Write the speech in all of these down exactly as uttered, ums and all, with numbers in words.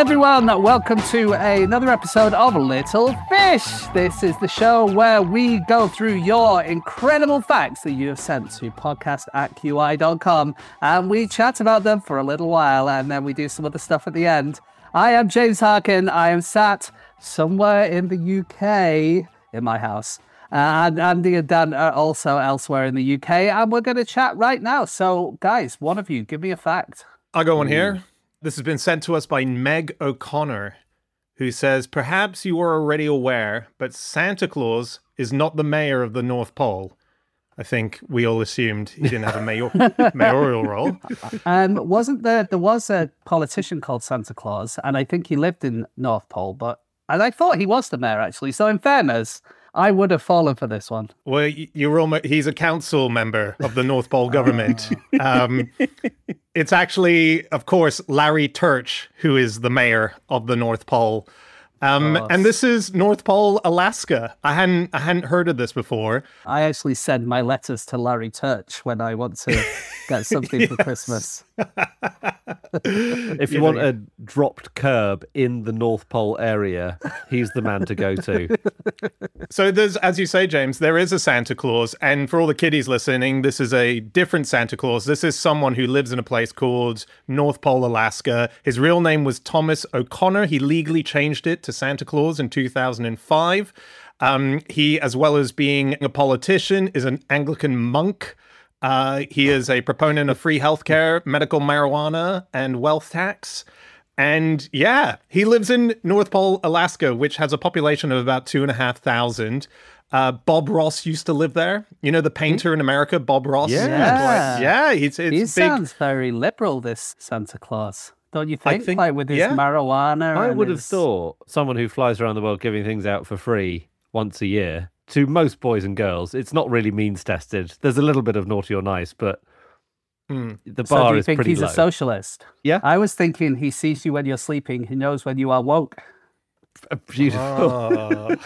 everyone, welcome to another episode of Little Fish. This is the show where we go through your incredible facts that you have sent to podcast at Q I dot com, and we chat about them for a little while, and then we do some other stuff at the end. I am James Harkin. I am sat somewhere in the U K in my house, and Andy and Dan are also elsewhere in the U K, and we're going to chat right now. So, guys, one of you, give me a fact. I'll go on here. This has been sent to us by Meg O'Connor, who says, perhaps you are already aware, but Santa Claus is not the mayor of the North Pole. I think we all assumed he didn't have a mayor- mayoral role. Um, wasn't there, there was a politician called Santa Claus, and I think he lived in North Pole, but, and I thought he was the mayor, actually. So in fairness, I would have fallen for this one. Well, you're almost, he's a council member of the North Pole government. um, it's actually, of course, Larry Turch, who is the mayor of the North Pole. Um, oh. And this is North Pole, Alaska. I hadn't, I hadn't heard of this before. I actually send my letters to Larry Turch when I want to get something for Christmas. If you want a dropped curb in the North Pole area, he's the man to go to. So there's, as you say, James, there is a Santa Claus. And for all the kiddies listening, this is a different Santa Claus. This is someone who lives in a place called North Pole, Alaska. His real name was Thomas O'Connor. He legally changed it to Santa Claus in two thousand five. Um, he, as well as being a politician, is an Anglican monk. Uh, he is a proponent of free healthcare, medical marijuana, and wealth tax. And yeah, he lives in North Pole, Alaska, which has a population of about two and a half thousand. Uh, Bob Ross used to live there. You know, the painter in America, Bob Ross? Yeah. Yeah, yeah he's, it's He big. sounds very liberal, this Santa Claus. Don't you think? I think like with his yeah. marijuana. I and would have his... thought someone who flies around the world giving things out for free once a year, to most boys and girls, it's not really means tested. There's a little bit of naughty or nice, but mm. the So bar do you is think pretty he's low. a socialist? Yeah. I was thinking he sees you when you're sleeping. He knows when you are woke. Beautiful. Oh.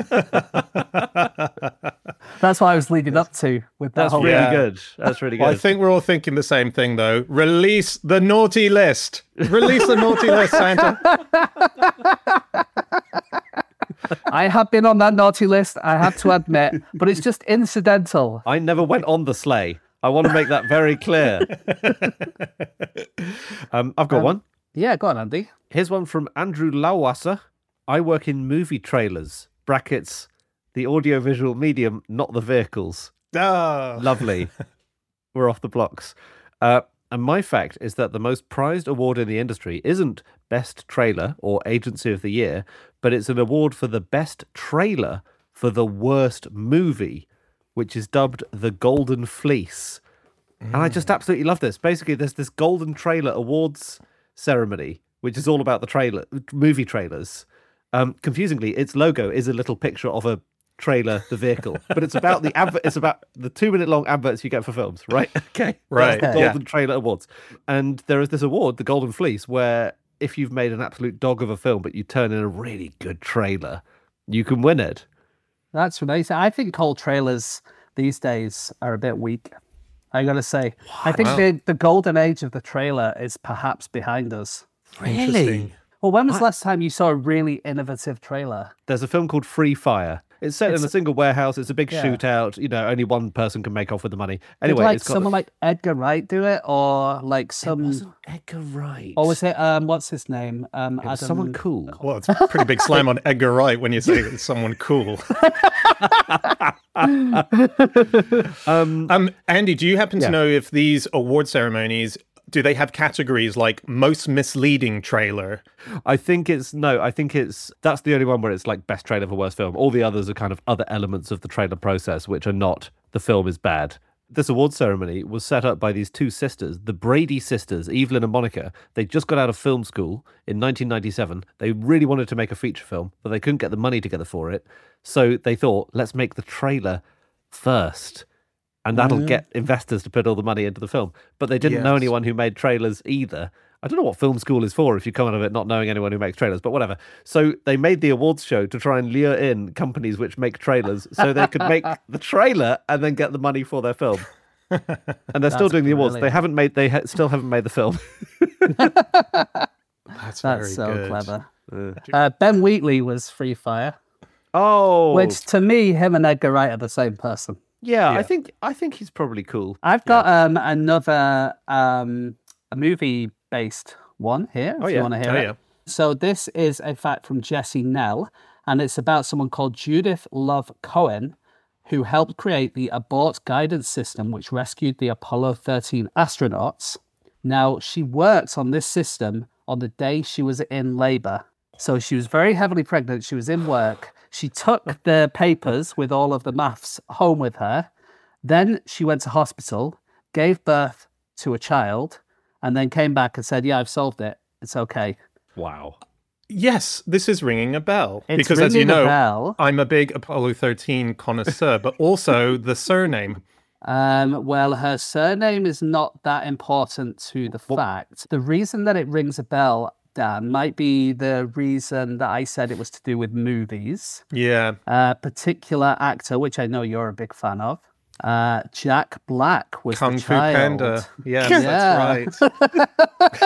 That's what I was leading up to with that That's whole really Yeah. good. That's really good. Well, I think we're all thinking the same thing, though. Release the naughty list. Release the naughty list, Santa. I have been on that naughty list, I have to admit, but it's just incidental. I never went on the sleigh. I want to make that very clear. um, I've got Um, one. Yeah, go on, Andy. Here's one from Andrew Lawasser. I work in movie trailers, brackets, the audiovisual medium, not the vehicles. Oh. Lovely. We're off the blocks. Uh, and my fact is that the most prized award in the industry isn't Best Trailer or Agency of the Year, but it's an award for the best trailer for the worst movie, which is dubbed the Golden Fleece. Mm. And I just absolutely love this. Basically, there's this Golden Trailer Awards ceremony, which is all about the trailer movie trailers. Um, confusingly, its logo is a little picture of a trailer, the vehicle, but it's about the advert. It's about the two-minute long adverts you get for films, right? Okay, Right. That's the Yeah. Golden Trailer Awards, and there is this award, the Golden Fleece, where if you've made an absolute dog of a film, but you turn in a really good trailer, you can win it. That's amazing. I think whole trailers these days are a bit weak. I gotta say, I think Wow. the, the golden age of the trailer is perhaps behind us. Interesting. Well, when was I- the last time you saw a really innovative trailer? There's a film called Free Fire. It's set It's- in a single warehouse. It's a big Yeah. shootout. You know, only one person can make off with the money. Did Anyway, like it's got someone the... like Edgar Wright do it, or like some, It wasn't Edgar Wright. or was it um, what's his name? Um, It was Adam... someone cool. Well, it's a pretty big slam on Edgar Wright when you say it's someone cool. Um, Um, Andy, do you happen to Yeah. know if these award ceremonies, do they have categories like most misleading trailer? I think it's no. I think it's that's the only one where it's like best trailer for worst film. All the others are kind of other elements of the trailer process, which are not the film is bad. This award ceremony was set up by these two sisters, the Brady sisters, Evelyn and Monica. They just got out of film school in nineteen ninety-seven. They really wanted to make a feature film, but they couldn't get the money together for it. So they thought, let's make the trailer first. And that'll Mm. get investors to put all the money into the film. But they didn't know Yes. anyone who made trailers either. I don't know what film school is for if you come out of it not knowing anyone who makes trailers, but whatever. So they made the awards show to try and lure in companies which make trailers so they could make the trailer and then get the money for their film. And they're still That's doing the awards. brilliant. They haven't made, they ha- still haven't made the film. That's, That's very so good. clever. Uh, Uh, Ben Wheatley was Free Fire, oh, which to me, him and Edgar Wright are the same person. yeah, Yeah. I think I think he's probably cool. I've got um, another um, a movie-based one here, if Oh, you yeah. want to hear Oh, it. yeah. So this is a fact from Jessie Nell, and it's about someone called Judith Love Cohen, who helped create the abort guidance system which rescued the Apollo thirteen astronauts. Now, she worked on this system on the day she was in labor. So she was very heavily pregnant. She was in work. She took the papers with all of the maths home with her. Then she went to hospital, gave birth to a child, and then came back and said, yeah, I've solved it. It's okay. Wow. Yes, this is ringing a bell. It's because as you ringing a know, bell. I'm a big Apollo thirteen connoisseur, but also the surname. Um, well, her surname is not that important to the fact. The reason that it rings a bell, Dan, might be the reason that I said it was to do with movies. Yeah. A particular actor, which I know you're a big fan of, uh, Jack Black was Kung the Fu child. Panda. Yes, Yeah. that's right.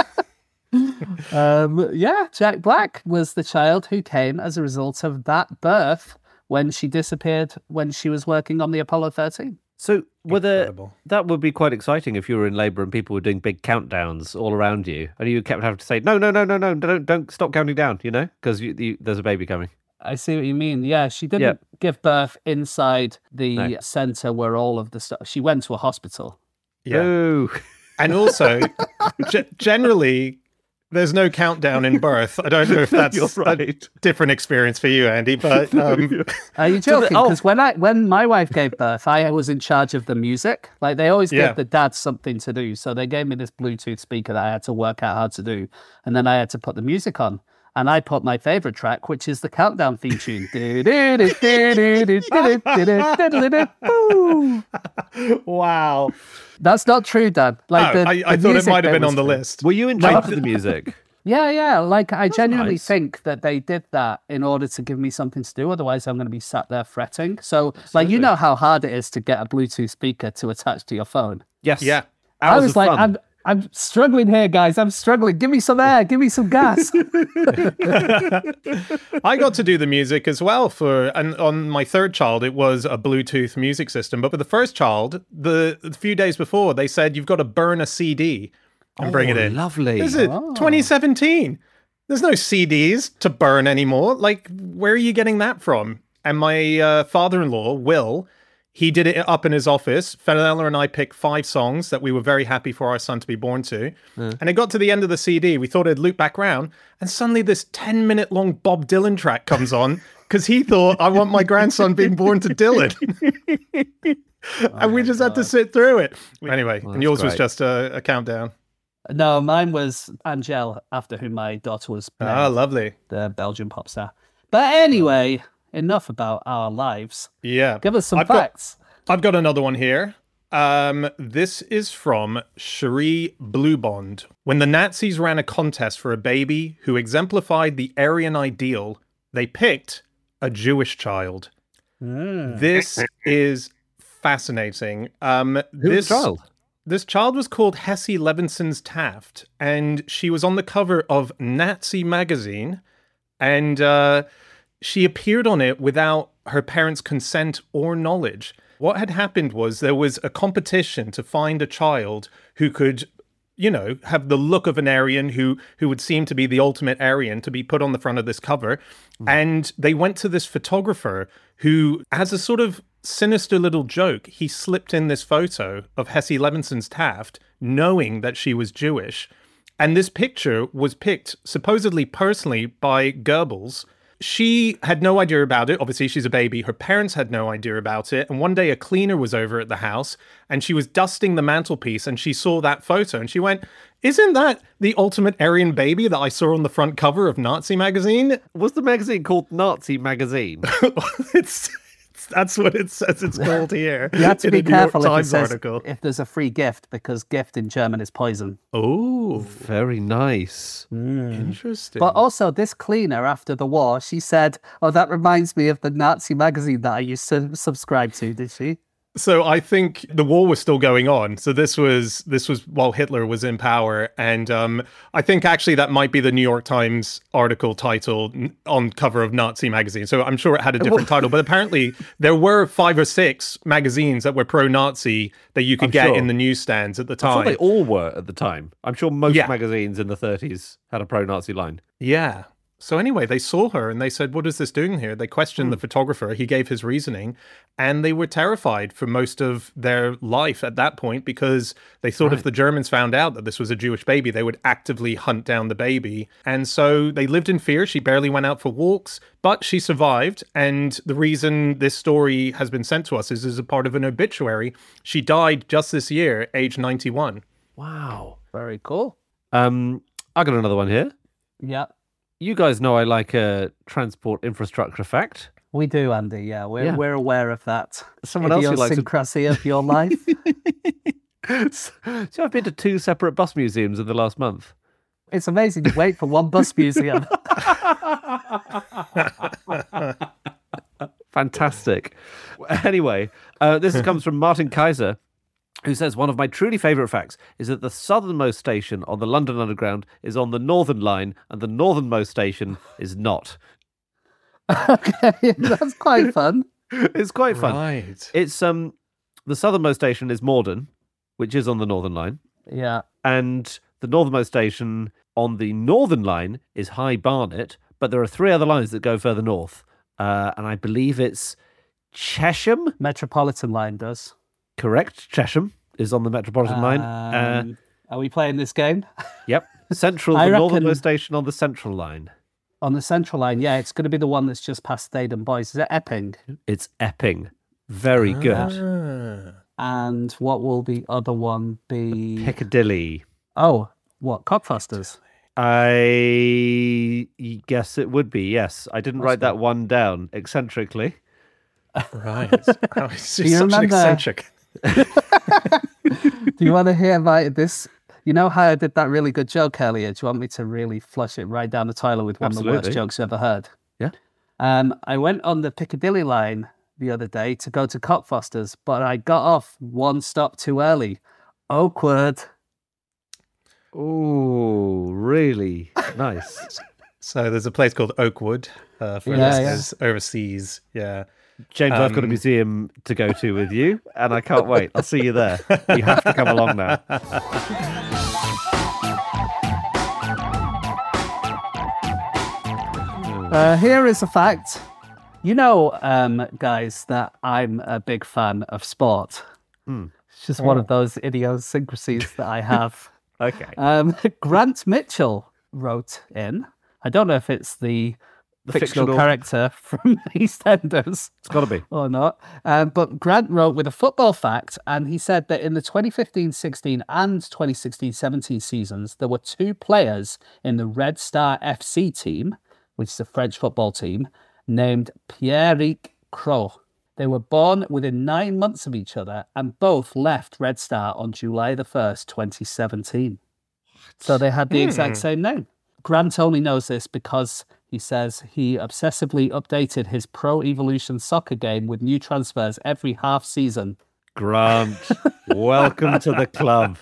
Um, yeah, Jack Black was the child who came as a result of that birth when she disappeared when she was working on the Apollo thirteen. So were there, Incredible. that would be quite exciting if you were in labour and people were doing big countdowns all around you, and you kept having to say, no, no, no, no, no, don't, don't stop counting down, you know, because you, you, there's a baby coming. I see what you mean. Yeah, she didn't Yeah. give birth inside the No. center where all of the stuff. She went to a hospital. Yeah. No. And also, g- generally, there's no countdown in birth. I don't know if that's You're right. a different experience for you, Andy, but um, Are you So the- joking? oh. Because when I when my wife gave birth, I was in charge of the music. Like they always Yeah. give the dad something to do, so they gave me this Bluetooth speaker that I had to work out how to do, and then I had to put the music on. And I put my favorite track, which is the countdown theme tune. Boom. wow. That's not true, Dad. Like Oh, the, I, I the thought it music might have bit been on was the true. list. Were you in charge of the music? Yeah, yeah. Like I genuinely nice. think that they did that in order to give me something to do. Otherwise, I'm going to be sat there fretting. So, like, you know how hard it is to get a Bluetooth speaker to attach to your phone. Yes. Yeah. I Hours was of like, fun. I'm, I'm struggling here, guys. I'm struggling. Give me some air. Give me some gas. I got to do the music as well for, and on my third child, it was a Bluetooth music system. But with the first child, the, the few days before, they said you've got to burn a C D and bring it Oh, in. Lovely. This is Oh. twenty seventeen. There's no C Ds to burn anymore. Like, where are you getting that from? And my uh, father-in-law, Will, he did it up in his office. Fenella and I picked five songs that we were very happy for our son to be born to. And it got to the end of the C D. We thought it'd loop back round. And suddenly this ten-minute long Bob Dylan track comes on because he thought, I want my grandson being born to Dylan. And we just had to sit through it. Anyway, Well, and that's yours was great. just a, a countdown. No, mine was Angel, after whom my daughter was named, Ah, lovely. the Belgian pop star. But anyway, enough about our lives. Yeah. Give us some I've got- facts. I've got another one here. Um, this is from Cherie Bluebond. When the Nazis ran a contest for a baby who exemplified the Aryan ideal, they picked a Jewish child. This is fascinating. Um, Who this was the child? This child was called Hessie Levinson's Taft, and she was on the cover of Nazi magazine, and uh, she appeared on it without her parents' consent or knowledge. What had happened was there was a competition to find a child who could, you know, have the look of an Aryan, who who would seem to be the ultimate Aryan, to be put on the front of this cover. And they went to this photographer who, as a sort of sinister little joke, he slipped in this photo of Hessie Levinson's Taft, knowing that she was Jewish. And this picture was picked supposedly personally by Goebbels. She had no idea about it. Obviously, she's a baby. Her parents had no idea about it. And one day a cleaner was over at the house and she was dusting the mantelpiece and she saw that photo and she went, isn't that the ultimate Aryan baby that I saw on the front cover of Nazi magazine? Was the magazine called Nazi Magazine? it's, it's that's what it says it's called here. You have to in be a New York careful if it Times says article. if there's a free gift, because gift in German is poison. Oh, Very nice. interesting. But also, this cleaner after the war, she said, "Oh, that reminds me of the Nazi magazine that I used to subscribe to." Did she? So I think the war was still going on. So this was this was while Hitler was in power, and um, I think actually that might be the New York Times article title on cover of Nazi magazine. So I'm sure it had a different title, but apparently there were five or six magazines that were pro-Nazi that you could I'm get sure. in the newsstands at the I'm time. sure they all were at the time. I'm sure most Yeah. magazines in the thirties had a pro-Nazi line. Yeah. So anyway, they saw her and they said, what is this doing here? They questioned the photographer. He gave his reasoning, and they were terrified for most of their life at that point because they thought if the Germans found out that this was a Jewish baby, they would actively hunt down the baby. And so they lived in fear. She barely went out for walks, but she survived. And the reason this story has been sent to us is as a part of an obituary. She died just this year, age ninety-one. Wow. Very cool. Um, I got another one here. Yeah, You guys know I like a transport infrastructure fact. we do, Andy. Yeah, we're Yeah. we're aware of that. Someone else who likes to- idiosyncrasy of your life. So I've been to two separate bus museums in the last month. It's amazing you wait for one bus museum. Fantastic. Anyway, uh, this comes from Martin Kaiser, who says, one of my truly favourite facts is that the southernmost station on the London Underground is on the Northern Line and the northernmost station is not. Okay, that's quite fun. It's quite fun. Right. It's um the southernmost station is Morden, which is on the Northern Line, Yeah. and the northernmost station on the Northern Line is High Barnet, but there are three other lines that go further north, uh, and I believe it's Chesham. Metropolitan line does. Correct. Chesham is on the Metropolitan line. Uh, Um, are we playing this game? yep. Central, I the reckon- northernmost station on the Central line. On the central line, yeah, it's going to be the one that's just past Staden Boys. Is it Epping? It's Epping. Very good. Ah. And what will the other one be? Piccadilly. Oh, what? Cockfosters? I guess it would be, yes. I didn't That's write that good. one down eccentrically. Right. Oh, it's you just such an remember- eccentric. Do you want to hear my this? You know how I did that really good joke earlier? Do you want me to really flush it right down the toilet with one of the Absolutely. worst jokes you ever heard? Yeah. Um, I went on the Piccadilly line the other day to go to Cockfosters, but I got off one stop too early. Awkward. Oh, really? Nice. So there's a place called Oakwood uh, for Yeah, listeners overseas. Yeah. James, I've got a Um, museum to go to with you, and I can't wait. I'll see you there. You have to come along now. Uh, here is a fact. You know, um, guys, that I'm a big fan of sport. It's just one of those idiosyncrasies that I have. Okay. Um, Grant Mitchell wrote in. I don't know if it's the, The fictional, fictional- character from EastEnders It's got to be. or not. Um, but Grant wrote with a football fact, and he said that in the twenty fifteen sixteen and twenty sixteen seventeen seasons, there were two players in the Red Star F C team, which is a French football team, named Pierrick Crow. They were born within nine months of each other, and both left Red Star on July the first, twenty seventeen. So they had the exact same name. Grant only knows this because he says he obsessively updated his Pro Evolution Soccer game with new transfers every half season. Grant, welcome to the club.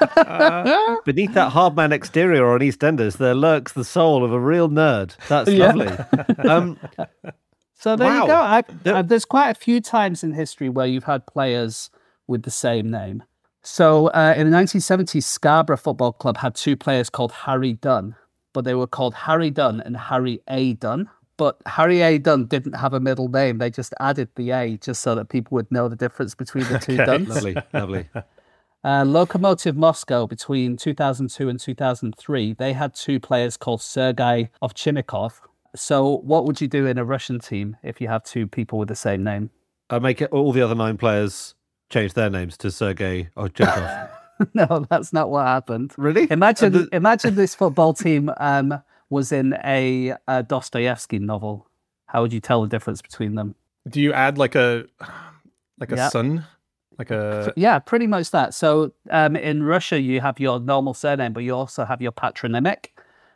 Beneath that hardman exterior on EastEnders, there lurks the soul of a real nerd. That's Yeah. lovely. Um, So there Wow. you go. I, There- uh, there's quite a few times in history where you've had players with the same name. So uh, in the nineteen seventies, Scarborough Football Club had two players called Harry Dunn, but they were called Harry Dunn and Harry A. Dunn. But Harry A. Dunn didn't have a middle name. They just added the A just so that people would know the difference between the two Okay. Dunns. lovely, lovely. Uh, Lokomotiv Moscow between two thousand two and two thousand three, they had two players called Sergei Ovchinnikov. So what would you do in a Russian team if you have two people with the same name? I make it, all the other nine players change their names to Sergei Ovchinnikov. No, that's not what happened. Really? Imagine, And the- imagine this football team um, was in a, a Dostoevsky novel. How would you tell the difference between them? Do you add like a like a Yeah. son? Like a Yeah, pretty much that. So um, in Russia, you have your normal surname, but you also have your patronymic.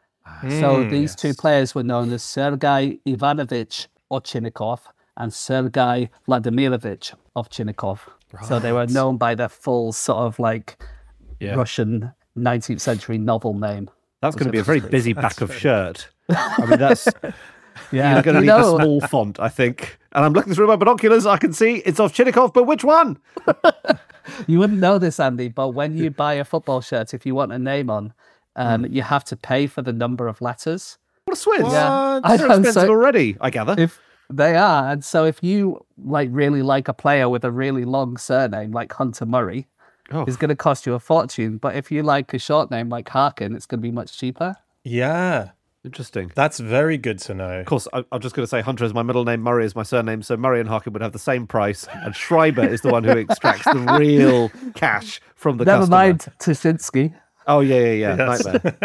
So Mm, these two yes. players were known as Sergei Ivanovich Ovchinnikov and Sergei Vladimirovich Ovchinnikov. So they were known by their full sort of like Yeah. Russian nineteenth century novel name. That's going to be a very busy back of shirt. I mean, that's Yeah, you're going to you need a know, small font, I think. And I'm looking through my binoculars. I can see it's Ovchinnikov, but which one? you wouldn't know this, Andy, but when you buy a football shirt, if you want a name on, um, you have to pay for the number of letters. What a switch! Yeah. What? I They're know, expensive so already, I gather. if they are, and so if you like really like a player with a really long surname like Hunter Murray, Oh. it's going to cost you a fortune. But if you like a short name like Harkin, it's going to be much cheaper. Yeah, Interesting. that's very good to know. Of course, I, I'm just going to say Hunter is my middle name, Murray is my surname, so Murray and Harkin would have the same price, and Schreiber is the one who extracts the real cash from the Never customer. mind Tuschinski. Oh, yeah, yeah, yeah. Yes.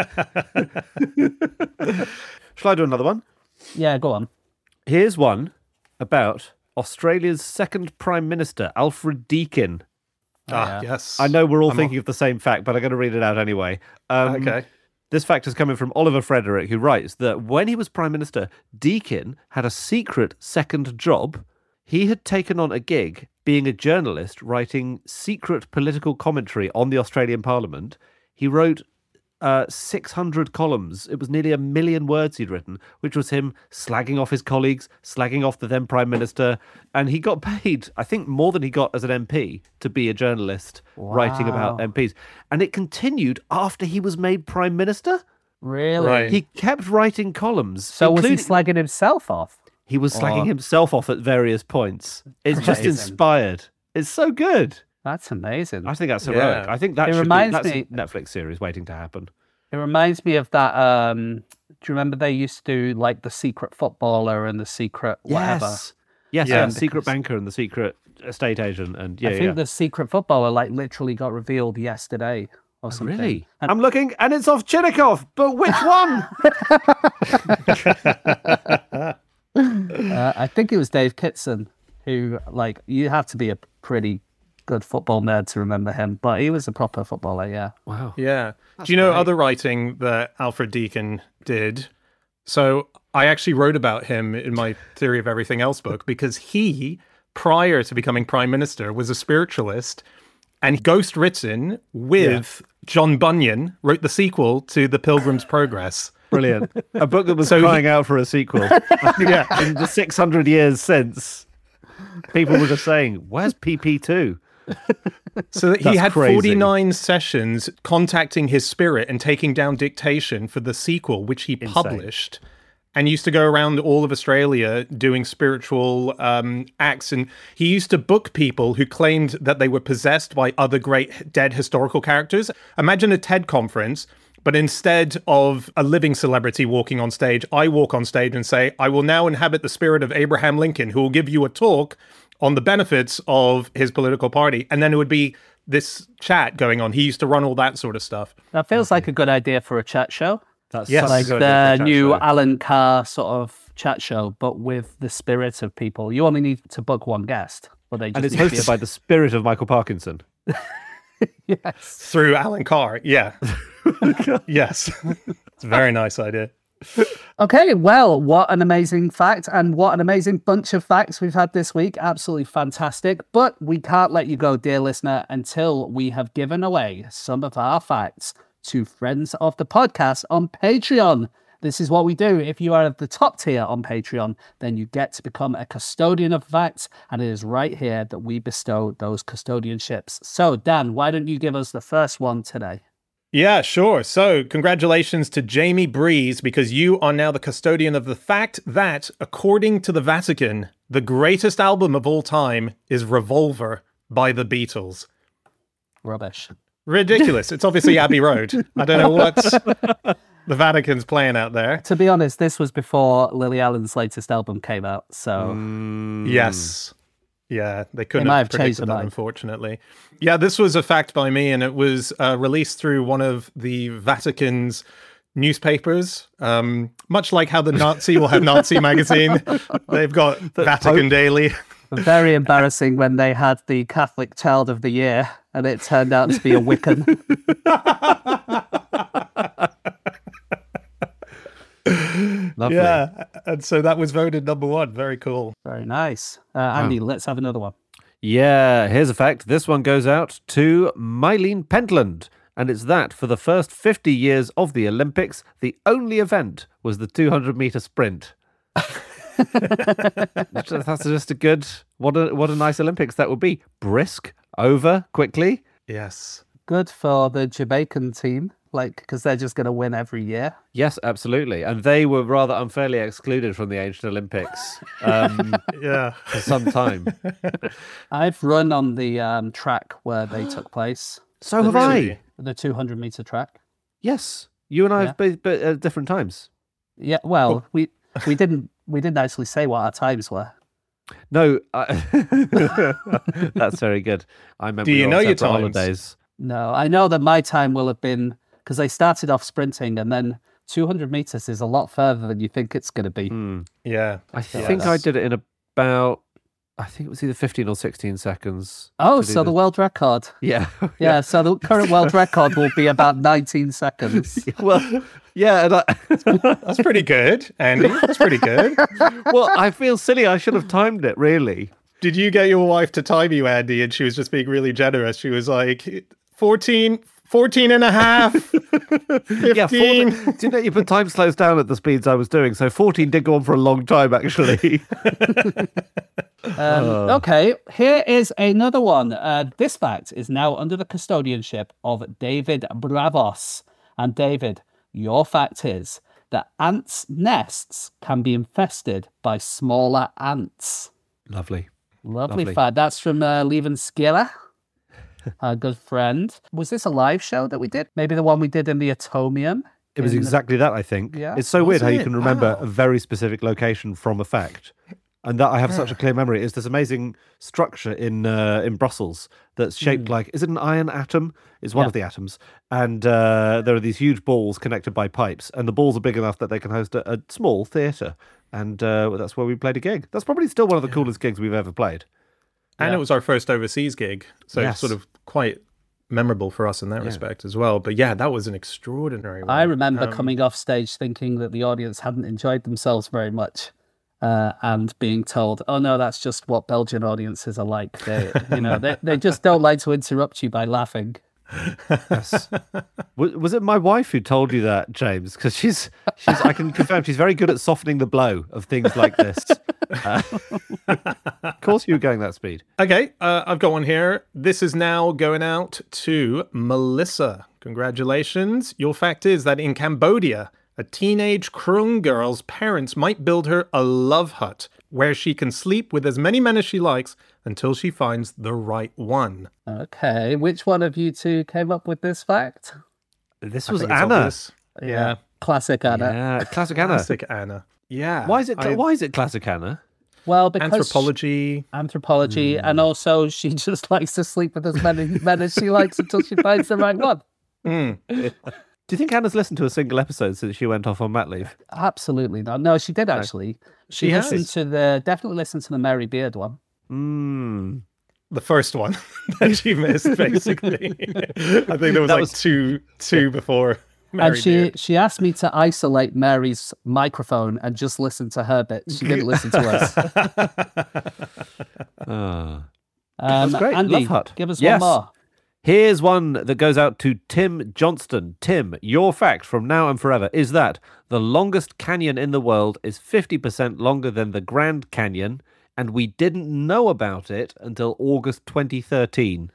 Nightmare. Shall I do another one? Yeah, go on. Here's one about Australia's second Prime Minister, Alfred Deakin. Ah, yeah. yes. I know we're all I'm thinking of the same fact, but I'm going to read it out anyway. Um, Okay. This fact is coming from Oliver Frederick, who writes that when he was Prime Minister, Deakin had a secret second job. He had taken on a gig being a journalist writing secret political commentary on the Australian Parliament. He wrote uh, six hundred columns. It was nearly a million words he'd written, which was him slagging off his colleagues, slagging off the then Prime Minister. And he got paid, I think, more than he got as an M P to be a journalist writing about Wow. M Ps. And it continued after he was made Prime Minister. Really? Right. He kept writing columns. So was he including- slagging himself off? He was slagging Oh. himself off at various points. It's just Amazing. inspired. It's so good. That's amazing. I think that's heroic. Yeah. I think that It should reminds be, that's me- a Netflix series waiting to happen. It reminds me of that. Um, do you remember they used to do like the secret footballer and the secret whatever? Yes. Yes, Yeah. and the secret banker and the secret estate agent and yeah, I think yeah. the secret footballer like literally got revealed yesterday or something. Really? And I'm looking and it's Ovchinnikov, but which one? uh, I think it was Dave Kitson who, like, you have to be a pretty good football nerd to remember him, but he was a proper footballer. Yeah. Wow. Yeah. Do you know great. other writing that Alfred Deakin did? So I actually wrote about him in my Theory of Everything Else book because he, prior to becoming Prime Minister, was a spiritualist and ghost written with John Bunyan, wrote the sequel to The Pilgrim's Progress. Brilliant. A book that was So he- crying out for a sequel. Yeah. In the six hundred years since, people were just saying, where's P P two? So that he That's had crazy. forty-nine sessions contacting his spirit and taking down dictation for the sequel, which he published, and used to go around all of Australia doing spiritual um, acts. And he used to book people who claimed that they were possessed by other great dead historical characters. Imagine a TED conference, but instead of a living celebrity walking on stage, I walk on stage and say, I will now inhabit the spirit of Abraham Lincoln, who will give you a talk on the benefits of his political party. And then it would be this chat going on. He used to run all that sort of stuff. That feels like a good idea for a chat show. That's Yes. such a Like good the idea for a chat new show. Alan Carr sort of chat show, but with the spirit of people. You only need to book one guest, but they just And it's need to be hosted by the spirit of Michael Parkinson. yes. Through Alan Carr. Yeah. Yes. It's a very nice idea. Okay, well, what an amazing fact and what an amazing bunch of facts we've had this week. Absolutely fantastic. But we can't let you go, dear listener, until we have given away some of our facts to friends of the podcast on Patreon. This is what we do. If you are at the top tier on Patreon, then you get to become a custodian of facts, and it is right here that we bestow those custodianships. So, Dan, why don't you give us the first one today? Yeah, sure. So, congratulations to Jamie Breeze, because you are now the custodian of the fact that, according to the Vatican, the greatest album of all time is Revolver by the Beatles. Rubbish. Ridiculous. It's obviously Abbey Road. I don't know what the Vatican's playing out there. To be honest, this was before Lily Allen's latest album came out, so Yes. Yeah, they couldn't might have have changed predicted their that, mind. unfortunately. Yeah, this was a fact by me, and it was uh, released through one of the Vatican's newspapers. Um, much like how the Nazi will have Nazi magazine, they've got Vatican Daily. very embarrassing when they had the Catholic Child of the Year and it turned out to be a Wiccan. Lovely. Yeah, and so that was voted number one. Very cool. Very nice. Uh, Andy, let's have another one. Yeah, here's a fact. This one goes out to Mylene Pentland. And it's that for the first fifty years of the Olympics, the only event was the two hundred meter sprint. That's just a good, what a, what a nice Olympics that would be. Brisk, over, quickly. Yes. Good for the Jamaican team, like, because they're just going to win every year. Yes, absolutely. And they were rather unfairly excluded from the ancient Olympics um, Yeah. for some time. I've run on the um, track where they took place, So have Really? I. the two hundred meter track. Yes. You and I Yeah. have been but at different times. Yeah, well, we we didn't we didn't actually say what our times were. No, I... that's very good. I remember Do you your know your separate times? holidays. No, I know that my time will have been, because they started off sprinting, and then two hundred meters is a lot further than you think it's going to be. Hmm. Yeah. I Yeah, think I that's- did it in about, I think it was either fifteen or sixteen seconds. Oh, to do so the this. world record. Yeah. Yeah, so the current world record will be about nineteen seconds. Well, yeah. And I... That's pretty good, Andy. That's pretty good. well, I feel silly. I should have timed it, really. Did you get your wife to time you, Andy? And she was just being really generous. She was like, fourteen, fourteen and a half, fifteen. Yeah, fourteen, do you know you put time slows down at the speeds I was doing? So fourteen did go on for a long time, actually. Um, okay, here is another one. Uh, this fact is now under the custodianship of David Bravos. And David, your fact is that ants' nests can be infested by smaller ants. Lovely. Lovely, Lovely. fact. That's from uh, Leven Skiller, our good friend. Was this a live show that we did? Maybe the one we did in the Atomium? It was in the- exactly that, I think. Yeah. It's so Was weird how you it? can remember Wow. a very specific location from a fact. And that I have such a clear memory. It's this amazing structure in uh, in Brussels that's shaped like, is it an iron atom? It's one Yeah. of the atoms. And uh, there are these huge balls connected by pipes. And the balls are big enough that they can host a, a small theatre. And uh, that's where we played a gig. That's probably still one of the coolest gigs we've ever played. And Yeah. it was our first overseas gig. So Yes. it's sort of quite memorable for us in that respect as well. But yeah, that was an extraordinary one. I remember Um, coming off stage thinking that the audience hadn't enjoyed themselves very much. Uh, and being told, "Oh no, that's just what Belgian audiences are like. They, you know, they they just don't like to interrupt you by laughing." Yes. was, was it my wife who told you that, James? Because she's, she's, I can confirm she's very good at softening the blow of things like this. Uh, of course you were going that speed. Okay, uh, I've got one here. This is now going out to Melissa. Congratulations. Your fact is that in Cambodia, a teenage Krung girl's parents might build her a love hut where she can sleep with as many men as she likes until she finds the right one. Okay, which one of you two came up with this fact? This I was think it's Anna. obvious. Yeah. Classic Anna. Yeah, classic Anna. Classic Anna. Yeah. Why is it? I- Why is it classic Anna? Well, because Anthropology. anthropology, and also she just likes to sleep with as many men as she likes until she finds the right one. Mm. Do you think Anna's listened to a single episode since she went off on mat leave? Absolutely not. No, she did actually. She, She listened has. to the definitely listened to the Mary Beard one. Mm. The first one that she missed, basically. I think there was That like was- two two before. Mary and she Beard. she asked me to isolate Mary's microphone and just listen to her bit. She didn't listen to us. Ah. Um, That's great. Andy, Love Hut. give us Yes. one more. Here's one that goes out to Tim Johnston. Tim, your fact from now and forever is that the longest canyon in the world is fifty percent longer than the Grand Canyon, and we didn't know about it until August twenty thirteen.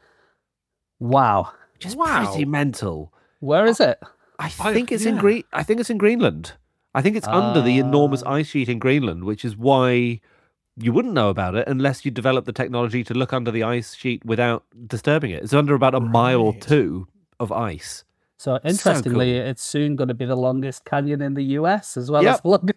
Wow. Just Wow. pretty mental. Where is it? I I- think it's in yeah. Gre- I think it's in Greenland. I think it's under the enormous ice sheet in Greenland, which is why you wouldn't know about it unless you develop the technology to look under the ice sheet without disturbing it. It's under about a mile or Right. two of ice. So interestingly, it's soon going to be the longest canyon in the U S as well Yep. as long.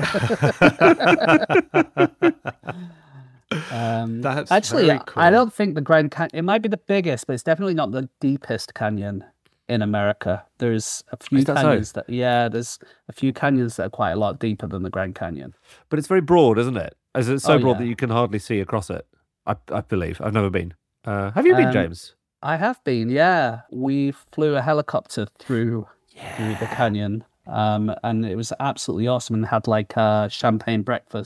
um, That's actually, very I cool. don't think the Grand Canyon. It might be the biggest, but it's definitely not the deepest canyon in America. There's a few Is that so? canyons that, yeah, there's a few canyons that are quite a lot deeper than the Grand Canyon. But it's very broad, isn't it? As it's so Oh, broad yeah. that you can hardly see across it. I, I believe. I've never been. Uh, have you been, Um, James? I have been, yeah. We flew a helicopter through through the canyon, um, and it was absolutely awesome. And had like a champagne breakfast,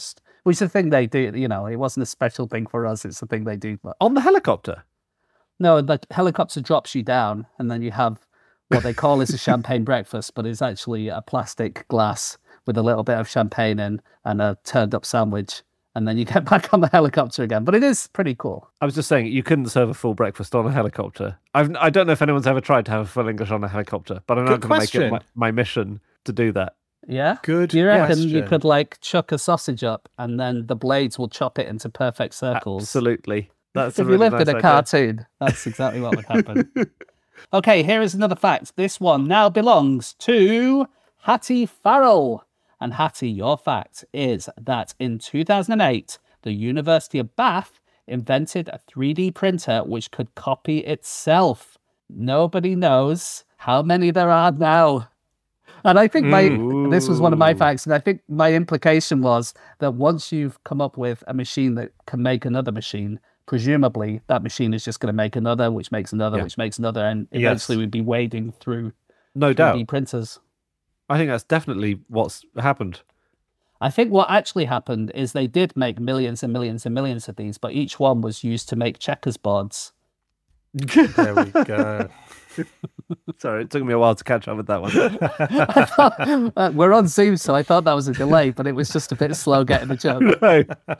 which is the thing they do. You know, it wasn't a special thing for us. It's the thing they do. But On the helicopter? no, the helicopter drops you down, and then you have what they call is a champagne breakfast, but it's actually a plastic glass with a little bit of champagne in and a turned up sandwich. And then you get back on the helicopter again. But it is pretty cool. I was just saying, you couldn't serve a full breakfast on a helicopter. I've, I don't know if anyone's ever tried to have a full English on a helicopter, but I'm not Good going to make it question. my, my mission to do that. Yeah? Good Do you reckon you question. could, like, chuck a sausage up and then the blades will chop it into perfect circles? Absolutely. That's a If you really lived nice in a idea. cartoon, that's exactly what would happen. Okay, here is another fact. This one now belongs to Hattie Farrell. And Hattie, your fact is that in two thousand eight, the University of Bath invented a three D printer which could copy itself. Nobody knows how many there are now. And I think my Ooh. this was one of my facts, and I think my implication was that once you've come up with a machine that can make another machine, presumably that machine is just going to make another, which makes another, Yeah. which makes another, and Yes. eventually we'd be wading through No three D doubt. printers. I think that's definitely what's happened. I think what actually happened is they did make millions and millions and millions of these, but each one was used to make checkers boards. There we go. Sorry, it took me a while to catch up with that one. I thought, uh, we're on Zoom, so I thought that was a delay, but it was just a bit slow getting the joke.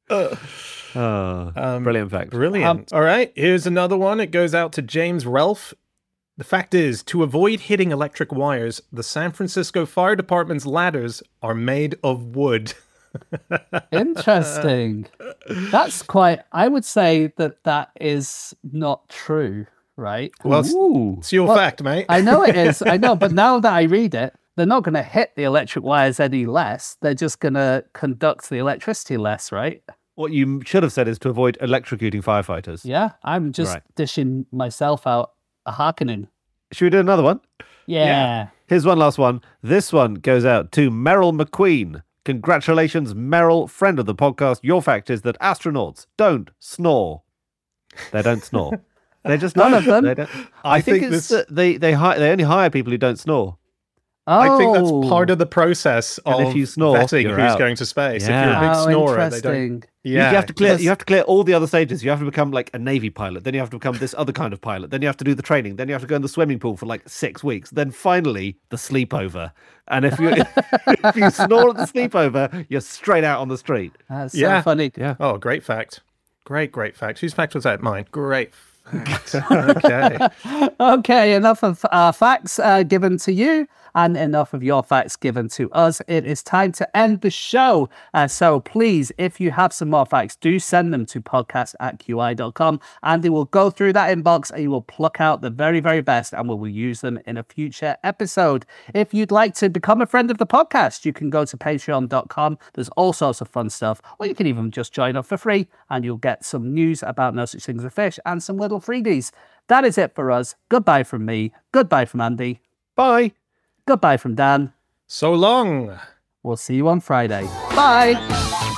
Oh, Um, brilliant fact. Brilliant. All right, here's another one. It goes out to James Relf. The fact is, to avoid hitting electric wires, the San Francisco Fire Department's ladders are made of wood. Interesting. That's quite, I would say that that is not true, right? Well, it's, Ooh. it's your Well, fact, mate. I know it is. I know, but now that I read it, they're not going to hit the electric wires any less. They're just going to conduct the electricity less, right? What you should have said is to avoid electrocuting firefighters. Yeah, I'm just Right. dishing myself out a hearkening. Should we do another one? Yeah. Yeah. Here's one last one. This one goes out to Meryl McQueen. Congratulations, Meryl, friend of the podcast. Your fact is that astronauts don't snore. They don't snore. They just None don't. of them? They don't. I I, think, think it's this- that they they hire they only hire people who don't snore. Oh, I think that's part of the process And of if you snore, vetting you're who's out. going to space. If Yeah. you're a big oh, snorer, they interesting. don't. You- Yeah, you have to clear. Because- You have to clear all the other stages. You have to become like a Navy pilot. Then you have to become this other kind of pilot. Then you have to do the training. Then you have to go in the swimming pool for like six weeks. Then finally the sleepover. And if you if you snore at the sleepover, you're straight out on the street. That's Yeah. so funny. Yeah. Oh, great fact. Great, great fact. Whose fact was that? Mine. Great fact. Okay. Okay, enough of our facts uh, given to you and enough of your facts given to us. It is time to end the show. Uh, so please, if you have some more facts, do send them to podcast at Q I dot com. Andy will go through that inbox and he will pluck out the very, very best and we will use them in a future episode. If you'd like to become a friend of the podcast, you can go to patreon dot com. There's all sorts of fun stuff. Or you can even just join up for free and you'll get some news about No Such Thing as a Fish and some little freebies. That is it for us. Goodbye from me. Goodbye from Andy. Bye. Goodbye from Dan. So long. We'll see you on Friday. Bye.